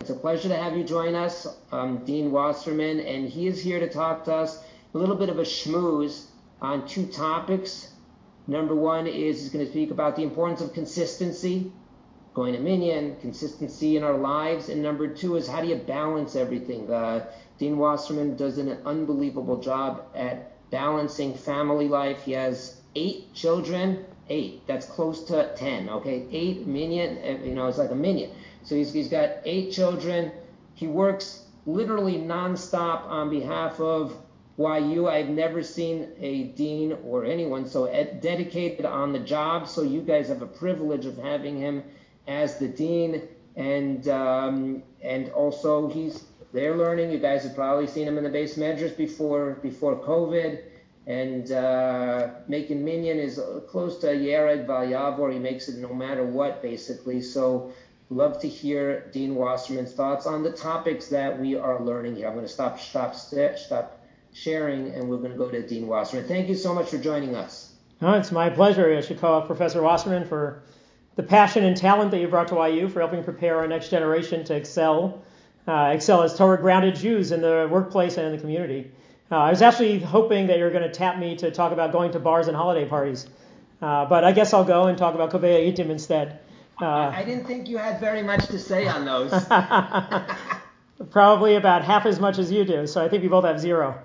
It's a pleasure to have you join us, Dean Wasserman, and he is here to talk to us a little bit of a schmooze on two topics. Number one is he's going to speak about the importance of consistency, going to Minyan, consistency in our lives, and number two is how do you balance everything. Dean Wasserman does an unbelievable job at balancing family life. He has 8 children. 8. That's close to 10. Okay, 8 Minyan. It's like a Minyan. So he's got 8 children. He works literally nonstop on behalf of YU. I've never seen a dean or anyone so dedicated on the job. So you guys have a privilege of having him as the dean, and also they're learning. You guys have probably seen him in the Beis Medrash before COVID. And making Minyan is close to Yereg Valyavor. He makes it no matter what, basically. So love to hear Dean Wasserman's thoughts on the topics that we are learning here. I'm going to stop sharing, and we're going to go to Dean Wasserman. Thank you so much for joining us. Oh, it's my pleasure, Yeshua, Professor Wasserman, for the passion and talent that you brought to YU, for helping prepare our next generation to excel as Torah-grounded Jews in the workplace and in the community. I was actually hoping that you were going to tap me to talk about going to bars and holiday parties. But I guess I'll go and talk about Kovei Itim instead. I didn't think you had very much to say on those. Probably about half as much as you do, so I think we both have 0.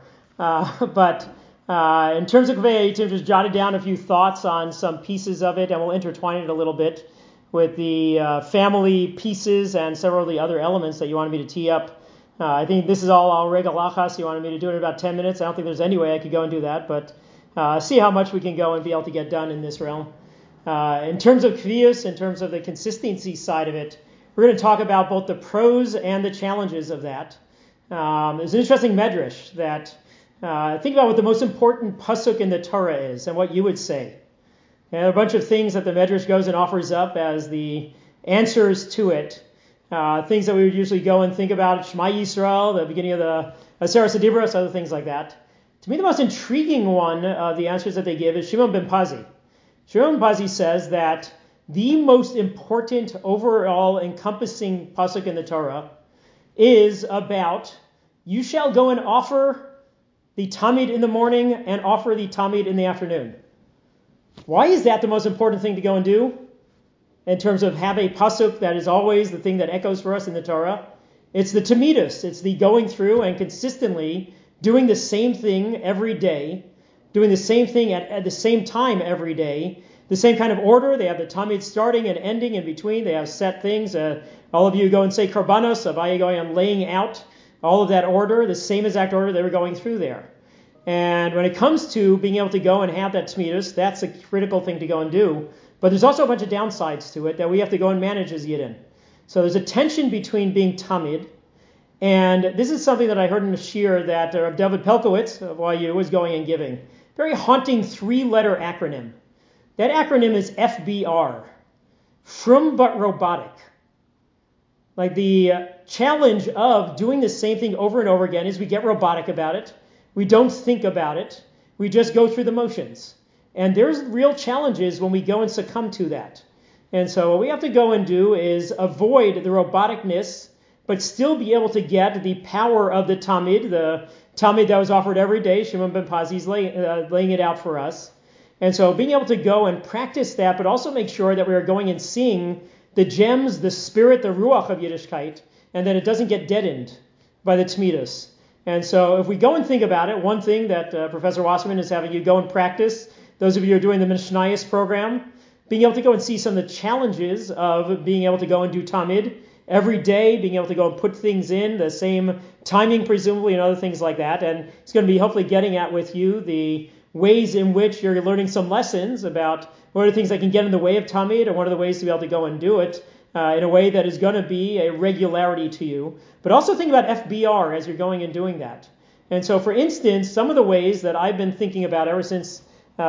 But in terms of Kovei Itim, just jotted down a few thoughts on some pieces of it, and we'll intertwine it a little bit with the family pieces and several of the other elements that you wanted me to tee up. I think this is all al regel achas. You wanted me to do it in about 10 minutes. I don't think there's any way I could go and do that, but see how much we can go and be able to get done in this realm. In terms of kviyus, in terms of the consistency side of it, we're going to talk about both the pros and the challenges of that. There's an interesting medrash that think about what the most important pasuk in the Torah is and what you would say. And a bunch of things that the medrash goes and offers up as the answers to it. Things that we would usually go and think about, Shema Yisrael, the beginning of the Aseret Adibros, other things like that. To me, the most intriguing one of the answers that they give is Shimon ben Pazi. Shimon ben Pazi says that the most important overall encompassing pasuk in the Torah is about you shall go and offer the tamid in the morning and offer the tamid in the afternoon. Why is that the most important thing to go and do? In terms of have a pasuk that is always the thing that echoes for us in the Torah. It's the tamidus. It's the going through and consistently doing the same thing every day, doing the same thing at the same time every day, the same kind of order. They have the tamid starting and ending in between. They have set things. All of you go and say karbanos, Avaya going and laying out all of that order, the same exact order they were going through there. And when it comes to being able to go and have that tamidus, that's a critical thing to go and do. But there's also a bunch of downsides to it that we have to go and manage as Yidden. So there's a tension between being tamid, and this is something that I heard in a shir that David Pelkowitz of YU was going and giving. Very haunting 3-letter acronym. That acronym is FBR, Frum But Robotic. Like the challenge of doing the same thing over and over again is we get robotic about it. We don't think about it. We just go through the motions. And there's real challenges when we go and succumb to that. And so what we have to go and do is avoid the roboticness, but still be able to get the power of the tamid that was offered every day. Shimon ben Pazi is laying it out for us. And so being able to go and practice that, but also make sure that we are going and seeing the gems, the spirit, the ruach of Yiddishkeit, and that it doesn't get deadened by the tamidus. And so if we go and think about it, one thing that Professor Wasserman is having you go and practice, those of you who are doing the Mishnayos program, being able to go and see some of the challenges of being able to go and do tamid every day, being able to go and put things in, the same timing presumably, and other things like that. And it's going to be hopefully getting at with you the ways in which you're learning some lessons about what are the things that can get in the way of tamid, and what are the ways to be able to go and do it in a way that is going to be a regularity to you. But also think about FBR as you're going and doing that. And so, for instance, some of the ways that I've been thinking about ever since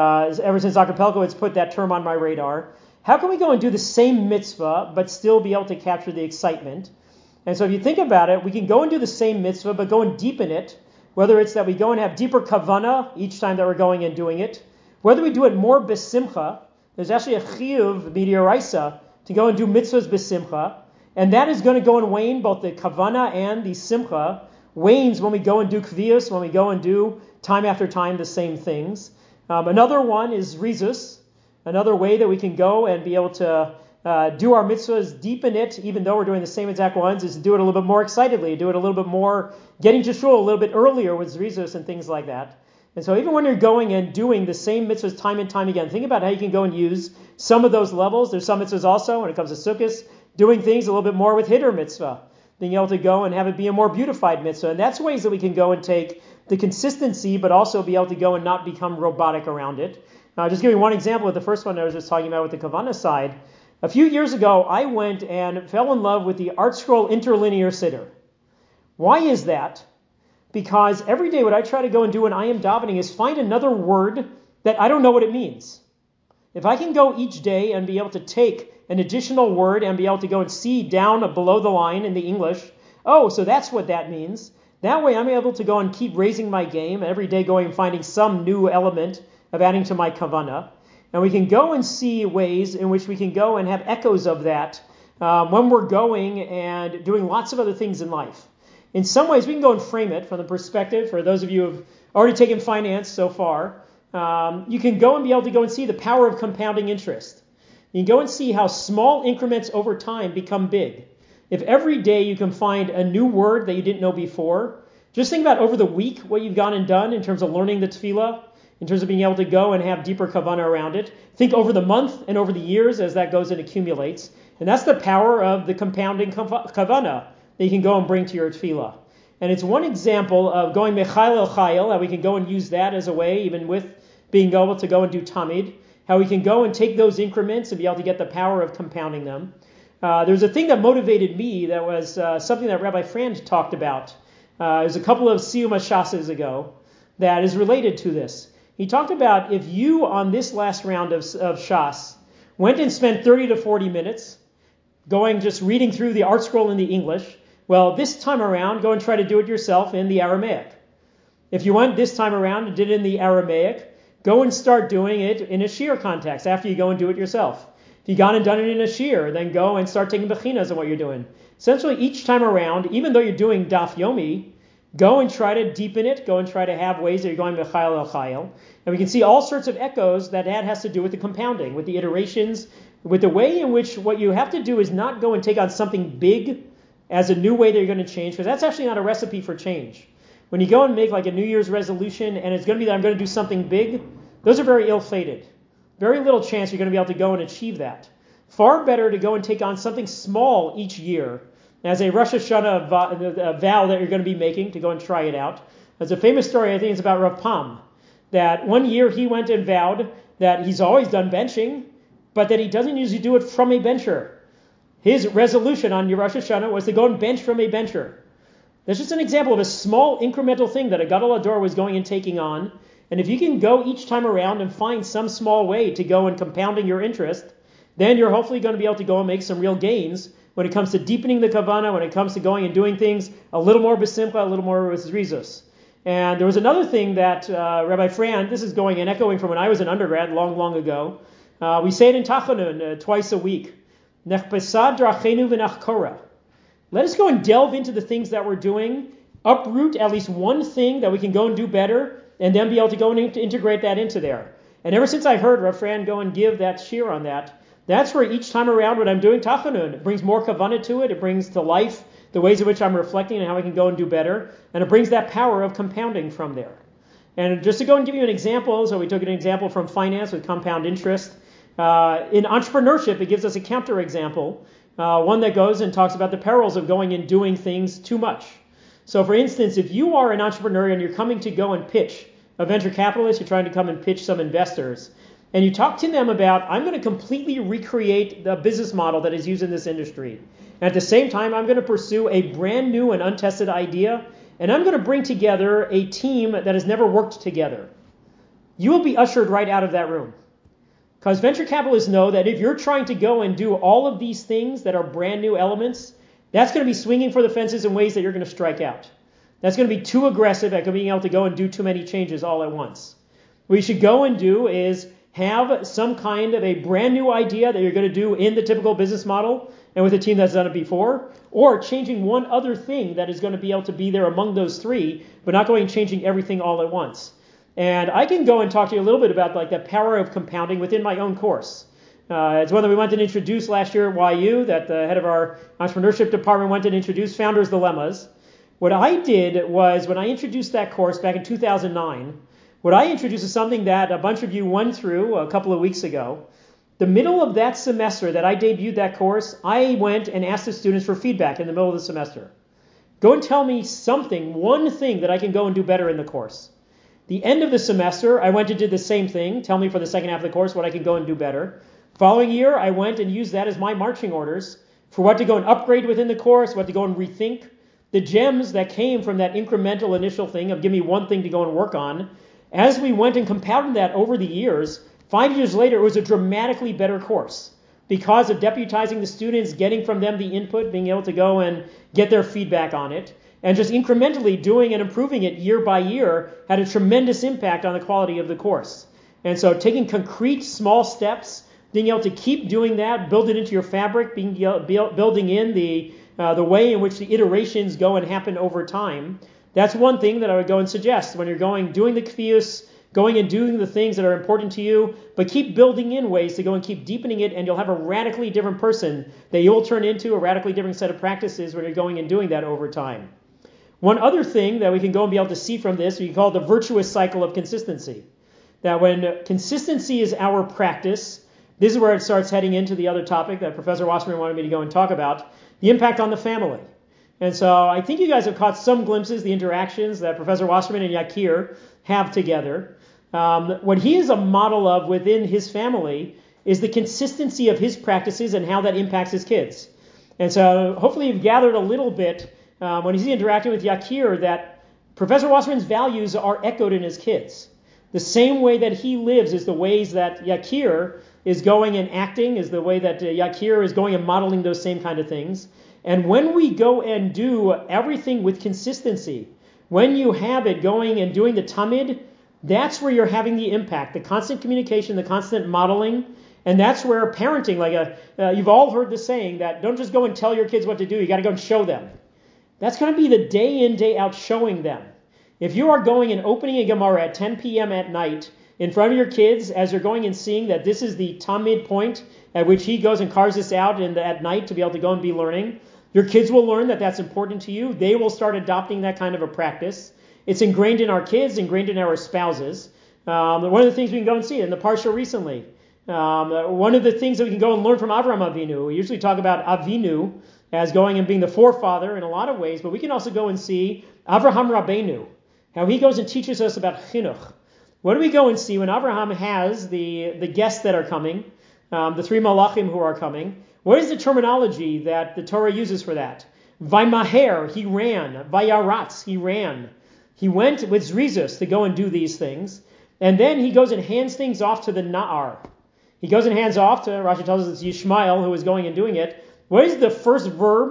Dr. Pelkowitz put that term on my radar, how can we go and do the same mitzvah but still be able to capture the excitement? And so if you think about it, we can go and do the same mitzvah but go and deepen it, whether it's that we go and have deeper kavanah each time that we're going and doing it, whether we do it more besimcha. There's actually a chiyuv midiraisa to go and do mitzvahs besimcha. And that is going to go and wane. Both the kavana and the simcha wanes when we go and do kvius, when we go and do time after time the same things. Another one is rizus, another way that we can go and be able to do our mitzvahs, deepen it, even though we're doing the same exact ones, is to do it a little bit more excitedly, do it a little bit more, getting to shul a little bit earlier with rizus and things like that. And so even when you're going and doing the same mitzvahs time and time again, think about how you can go and use some of those levels. There's some mitzvahs also, when it comes to sukkahs, doing things a little bit more with hitter mitzvah, being able to go and have it be a more beautified mitzvah. And that's ways that we can go and take the consistency, but also be able to go and not become robotic around it. Just give you one example with the first one I was just talking about with the Kavanah side. A few years ago, I went and fell in love with the ArtScroll interlinear siddur. Why is that? Because every day what I try to go and do when I am davening is find another word that I don't know what it means. If I can go each day and be able to take an additional word and be able to go and see down below the line in the English, oh, so that's what that means. That way I'm able to go and keep raising my game, every day going and finding some new element of adding to my kavanah. And we can go and see ways in which we can go and have echoes of that when we're going and doing lots of other things in life. In some ways, we can go and frame it from the perspective, for those of you who have already taken finance so far, you can go and be able to go and see the power of compounding interest. You can go and see how small increments over time become big. If every day you can find a new word that you didn't know before, just think about over the week what you've gone and done in terms of learning the tefillah, in terms of being able to go and have deeper kavanah around it. Think over the month and over the years as that goes and accumulates. And that's the power of the compounding kavanah that you can go and bring to your tefillah. And it's one example of going mechayil el chayil, how we can go and use that as a way, even with being able to go and do tamid, how we can go and take those increments and be able to get the power of compounding them. There's a thing that motivated me that was something that Rabbi Frand talked about. It was a couple of Siyum HaShasas ago that is related to this. He talked about if you, on this last round of Shas, went and spent 30 to 40 minutes going just reading through the ArtScroll in the English, well, this time around, go and try to do it yourself in the Aramaic. If you went this time around and did it in the Aramaic, go and start doing it in a shir context after you go and do it yourself. If you've gone and done it in a shir, then go and start taking bechinas on what you're doing. Essentially, each time around, even though you're doing daf yomi, go and try to deepen it. Go and try to have ways that you're going mechayil el chayil. And we can see all sorts of echoes that has to do with the compounding, with the iterations, with the way in which what you have to do is not go and take on something big as a new way that you're going to change, because that's actually not a recipe for change. When you go and make like a New Year's resolution and it's going to be that I'm going to do something big, those are very ill-fated. Very little chance you're going to be able to go and achieve that. Far better to go and take on something small each year as a Rosh Hashanah vow that you're going to be making, to go and try it out. There's a famous story, I think it's about Rav Pam, that one year he went and vowed that he's always done benching, but that he doesn't usually do it from a bencher. His resolution on Rosh Hashanah was to go and bench from a bencher. That's just an example of a small incremental thing that a Gadol Hador was going and taking on. And if you can go each time around and find some small way to go and compounding your interest, then you're hopefully going to be able to go and make some real gains when it comes to deepening the kavanah, when it comes to going and doing things a little more b'simcha, a little more with rizus. And there was another thing that Rabbi Frand, this is going and echoing from when I was an undergrad long, long ago. We say it in Tachanun twice a week. Nechbesad drachenu v'nachkora. Let us go and delve into the things that we're doing, uproot at least one thing that we can go and do better, and then be able to go and integrate that into there. And ever since I heard Rav Frand go and give that shir on that, that's where each time around when I'm doing Tachanun, it brings more kavanah to it, it brings to life the ways in which I'm reflecting and how I can go and do better, and it brings that power of compounding from there. And just to go and give you an example, so we took an example from finance with compound interest. In entrepreneurship, it gives us a counterexample, one that goes and talks about the perils of going and doing things too much. So for instance, if you are an entrepreneur and you're coming to go and pitch a venture capitalist, you're trying to come and pitch some investors, and you talk to them about, I'm going to completely recreate the business model that is used in this industry. And at the same time, I'm going to pursue a brand new and untested idea, and I'm going to bring together a team that has never worked together. You will be ushered right out of that room. Because venture capitalists know that if you're trying to go and do all of these things that are brand new elements, that's going to be swinging for the fences in ways that you're going to strike out. That's going to be too aggressive at being able to go and do too many changes all at once. What you should go and do is have some kind of a brand new idea that you're going to do in the typical business model and with a team that's done it before, or changing one other thing that is going to be able to be there among those three, but not going and changing everything all at once. And I can go and talk to you a little bit about like the power of compounding within my own course. It's one that we went and introduced last year at YU, that the head of our entrepreneurship department went and introduced, Founders Dilemmas. What I did was, when I introduced that course back in 2009, what I introduced is something that a bunch of you went through a couple of weeks ago. The middle of that semester that I debuted that course, I went and asked the students for feedback in the middle of the semester. Go and tell me something, one thing that I can go and do better in the course. The end of the semester, I went and did the same thing. Tell me for the second half of the course what I can go and do better. Following year, I went and used that as my marching orders for what to go and upgrade within the course, what to go and rethink. The gems that came from that incremental initial thing of give me one thing to go and work on. As we went and compounded that over the years, 5 years later, it was a dramatically better course because of deputizing the students, getting from them the input, being able to go and get their feedback on it, and just incrementally doing and improving it year by year had a tremendous impact on the quality of the course. And so taking concrete small steps, being able to keep doing that, build it into your fabric, building in the way in which the iterations go and happen over time. That's one thing that I would go and suggest when you're doing the kfiyus, going and doing the things that are important to you, but keep building in ways to go and keep deepening it, and you'll have a radically different person that you'll turn into, a radically different set of practices when you're going and doing that over time. One other thing that we can go and be able to see from this, we call the virtuous cycle of consistency. That when consistency is our practice, this is where it starts heading into the other topic that Professor Wasserman wanted me to go and talk about, the impact on the family. And so I think you guys have caught some glimpses, the interactions that Professor Wasserman and Yakir have together. What he is a model of within his family is the consistency of his practices and how that impacts his kids. And so hopefully you've gathered a little bit when he's interacting with Yakir that Professor Wasserman's values are echoed in his kids. The same way that he lives is the ways that Yakir is going and acting, is the way that Yakir is going and modeling those same kind of things. And when we go and do everything with consistency, when you have it going and doing the tamid, that's where you're having the impact, the constant communication, the constant modeling. And that's where parenting, you've all heard the saying that don't just go and tell your kids what to do, you got to go and show them. That's going to be the day in, day out showing them. If you are going and opening a Gemara at 10 p.m. at night in front of your kids as you're going and seeing that this is the tamid point at which he goes and carves this out at night to be able to go and be learning, your kids will learn that that's important to you. They will start adopting that kind of a practice. It's ingrained in our kids, ingrained in our spouses. One of the things we can go and see in the Parsha recently, one of the things that we can go and learn from Avraham Avinu, we usually talk about Avinu as going and being the forefather in a lot of ways, but we can also go and see Avraham Rabbeinu, how he goes and teaches us about chinuch. What do we go and see when Avraham has the guests that are coming, the three malachim who are coming? What is the terminology that the Torah uses for that? Vaymaher, he ran. Vayaratz, he ran. He went with Zrizus to go and do these things. And then he goes and hands things off to the Na'ar. He goes and hands off to, Rashi tells us it's Yishmael who is going and doing it. What is the first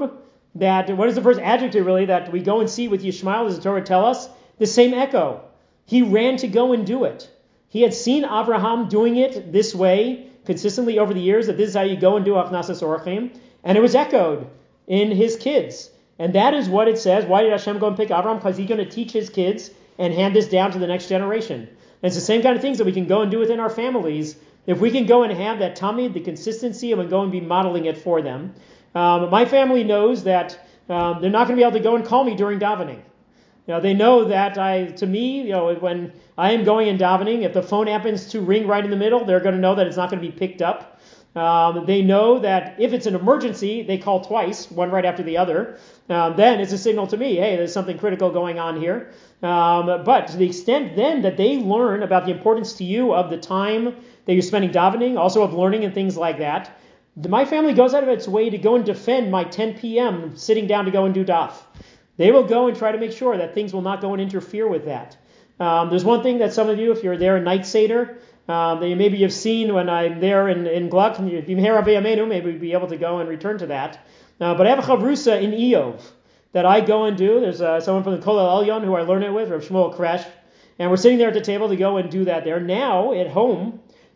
adjective really that we go and see with Yishmael? Does the Torah tell us? The same echo. He ran to go and do it. He had seen Avraham doing it this way consistently over the years, that this is how you go and do Achnasas Orachim. And it was echoed in his kids. And that is what it says. Why did Hashem go and pick Avraham? Because he's going to teach his kids and hand this down to the next generation. And it's the same kind of things that we can go and do within our families. If we can go and have that tamid, the consistency, and go and be modeling it for them. My family knows that they're not going to be able to go and call me during davening. They know that when I am going and davening, if the phone happens to ring right in the middle, they're going to know that it's not going to be picked up. They know that if it's an emergency, they call twice, one right after the other. Then it's a signal to me, hey, there's something critical going on here. But to the extent then that they learn about the importance to you of the time that you're spending davening, also of learning and things like that, my family goes out of its way to go and defend my 10 p.m. sitting down to go and do daf. They will go and try to make sure that things will not go and interfere with that. There's one thing that some of you, if you're there in Night Seder, that maybe you've seen when I'm there in Gluck, if you hear Rabbi Amenu, maybe we'd be able to go and return to that. But I have a chavrusa in Eov that I go and do. There's someone from the Kolel Elyon who I learn it with, Rav Shmuel Kresh, and we're sitting there at the table to go and do that there. Now, at home,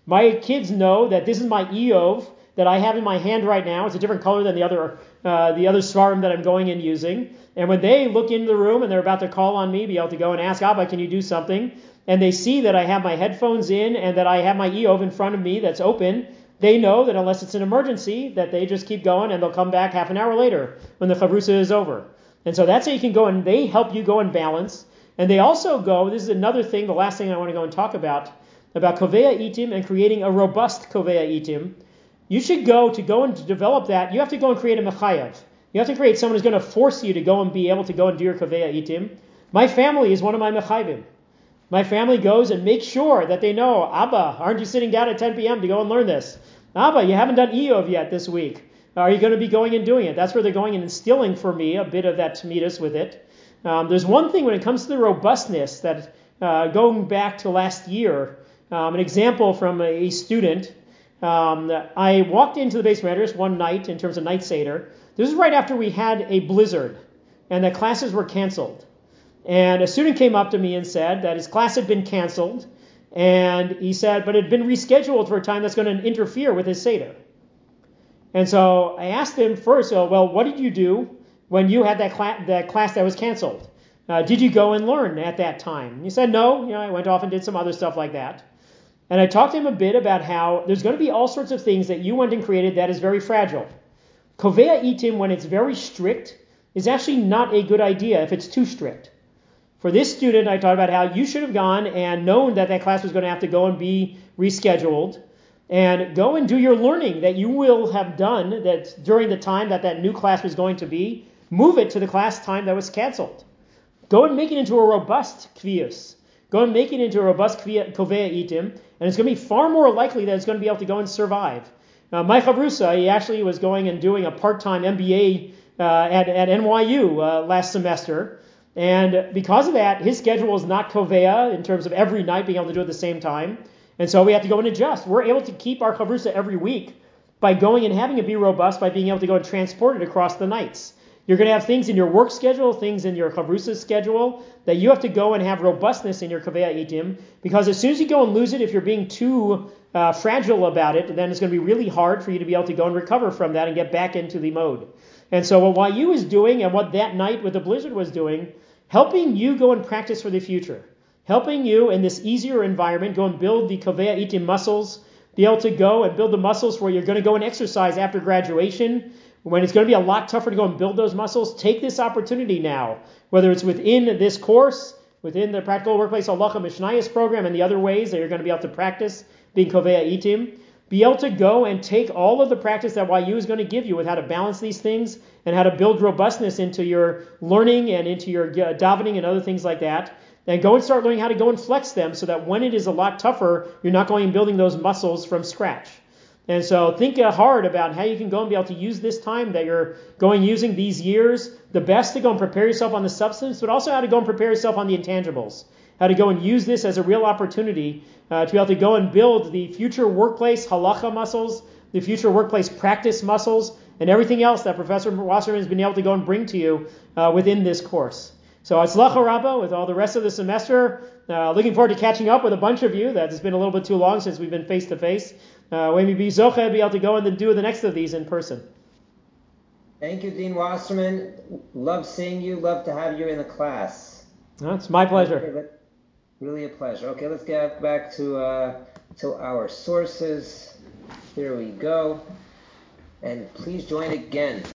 My kids know that this is my Eov that I have in my hand right now. It's a different color than the other svarim that I'm going and using. And when they look into the room and they're about to call on me, be able to go and ask, Abba, can you do something? And they see that I have my headphones in and that I have my Eov in front of me that's open, they know that unless it's an emergency, that they just keep going and they'll come back half an hour later when the chavrusa is over. And so that's how you can go, and they help you go and balance. And they also go, this is another thing, the last thing I want to go and talk about Kovea Itim and creating a robust Kovea Itim. You should go and develop that. You have to go and create a mechayev. You have to create someone who's going to force you to go and be able to go and do your Kovea Itim. My family is one of my mechayevim. My family goes and makes sure that they know, Abba, aren't you sitting down at 10 p.m. to go and learn this? Abba, you haven't done Eov yet this week. Are you going to be going and doing it? That's where they're going and instilling for me a bit of that Tamidas with it. There's one thing when it comes to the robustness that going back to last year, an example from a student. I walked into the Beis Medrash one night in terms of night Seder. This is right after we had a blizzard and the classes were canceled. And a student came up to me and said that his class had been canceled. And he said, but it had been rescheduled for a time that's going to interfere with his Seder. And so I asked him first, well, what did you do when you had that class that was canceled? Did you go and learn at that time? And he said, no, I went off and did some other stuff like that. And I talked to him a bit about how there's going to be all sorts of things that you went and created that is very fragile. Kovea Itim, when it's very strict, is actually not a good idea if it's too strict. For this student, I talked about how you should have gone and known that class was going to have to go and be rescheduled, and go and do your learning that you will have done that during the time that new class was going to be. Move it to the class time that was canceled. Go and make it into a robust kviyus. Go and make it into a robust kovea itim, and it's going to be far more likely that it's going to be able to go and survive. My chavrusa, he actually was going and doing a part-time MBA at NYU last semester, and because of that, his schedule is not kovea in terms of every night being able to do it at the same time, and so we have to go and adjust. We're able to keep our chavrusa every week by going and having it be robust by being able to go and transport it across the nights. You're going to have things in your work schedule, things in your chavrusa schedule, that you have to go and have robustness in your kovea itim, because as soon as you go and lose it, if you're being too fragile about it, then it's going to be really hard for you to be able to go and recover from that and get back into the mode. And so what YU is doing and what that night with the blizzard was doing, helping you go and practice for the future, helping you in this easier environment go and build the kovea itim muscles, be able to go and build the muscles where you're going to go and exercise after graduation, when it's going to be a lot tougher to go and build those muscles. Take this opportunity now, whether it's within this course, within the Practical Workplace Halacha Mishnayos program, and the other ways that you're going to be able to practice being kovea itim. Be able to go and take all of the practice that YU is going to give you with how to balance these things and how to build robustness into your learning and into your davening and other things like that. And go and start learning how to go and flex them so that when it is a lot tougher, you're not going and building those muscles from scratch. And so think hard about how you can go and be able to use this time that you're going using these years the best to go and prepare yourself on the substance, but also how to go and prepare yourself on the intangibles. How to go and use this as a real opportunity to be able to go and build the future workplace halacha muscles, the future workplace practice muscles, and everything else that Professor Wasserman has been able to go and bring to you within this course. So Hatzlacha Rabbah with all the rest of the semester. Looking forward to catching up with a bunch of you. That has been a little bit too long since we've been face to face. When we be zoche, be able to go and do the next of these in person. Thank you, Dean Wasserman. Love seeing you. Love to have you in the class. It's my pleasure. Okay, really a pleasure. Okay, let's get back to our sources. Here we go. And please join again.